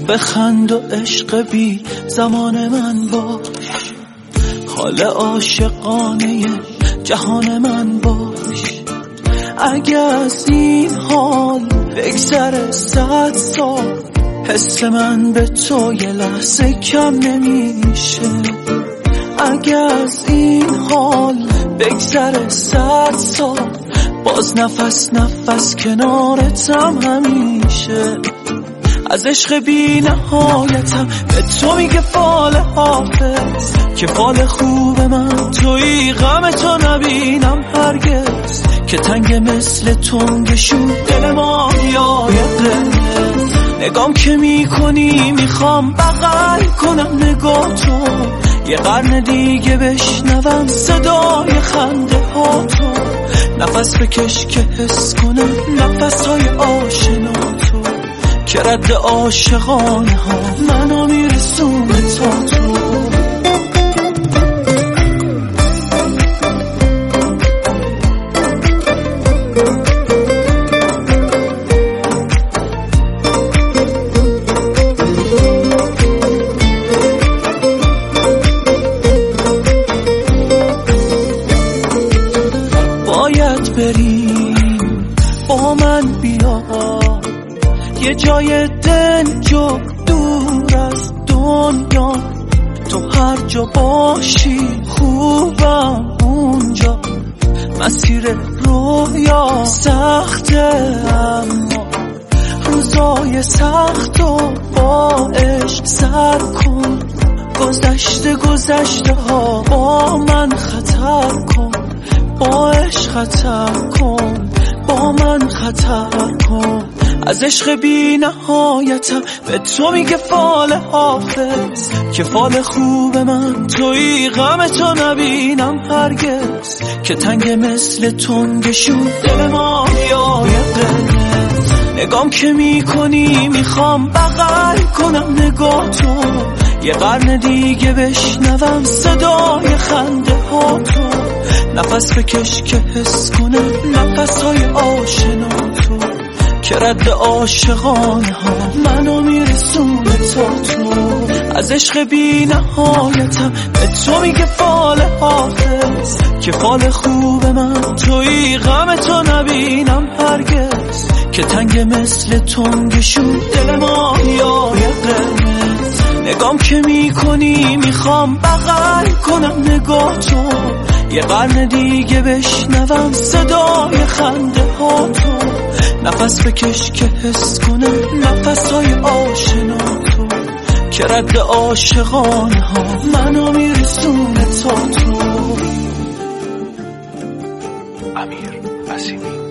بخند و عشق بی زمان من باش، حال عاشقانه جهان من باش. اگه از این حال بگذره 100 سال، حس من به تو یه لحظه کم نمیشه. اگه از این حال بگذره 100 سال، باز نفس نفس کنارتم همیشه. از عشق بی نهایتم به تو میگه فال حافظ، که فال خوب من توی غم تو نبینم هرگز. که تنگ مثل تنگ شد دل ما یای قرمز، نگام که میکنی میخوام بغل کنم نگاه تو. یه قرن دیگه بشنوم صدای خنده ها تو. نفس بکش که حس کنم نفس های آشنا تو، که رد عاشقانه ها منو میرسونه تا تو. باید بریم با من بیا، یه جای دنجو دور از دنیا. تو هر جا باشی خوبم اونجا. مسیر رویا سخته اما روزای سخت و با عشق سر کن. گذشته ها با من خطر کن، با عشق خطر کن، با من خطر کن. از عشق بی نهایتم به تو میگه فال حافظ، که فال خوب من توی غم تو نبینم هرگز. که تنگ مثل تنگ شد دل ما یای قرمز، نگام که میکنی میخوام بغل کنم نگاه تو. یه قرن دیگه بشنوم صدای خنده ها تو. نفس بکش که حس کنم نفس های آشنا تو، که رد عاشقانه ها منو میرسونه تا تو. از عشق بی نهایتم به تو میگه فال حافظ، که فال خوب من توی غم تو نبینم هرگز. که تنگ مثل تنگ شد دل ما یای قرمز، نگام که میکنی میخوام بغل کنم نگاه تو. یه قرن دیگه بشنوم صدای خنده ها تو. نفس بکش که حس کنم نفس های آشنا تو، که رد عاشقانه ها منو میرسونه تا تو. امیر عظیمی.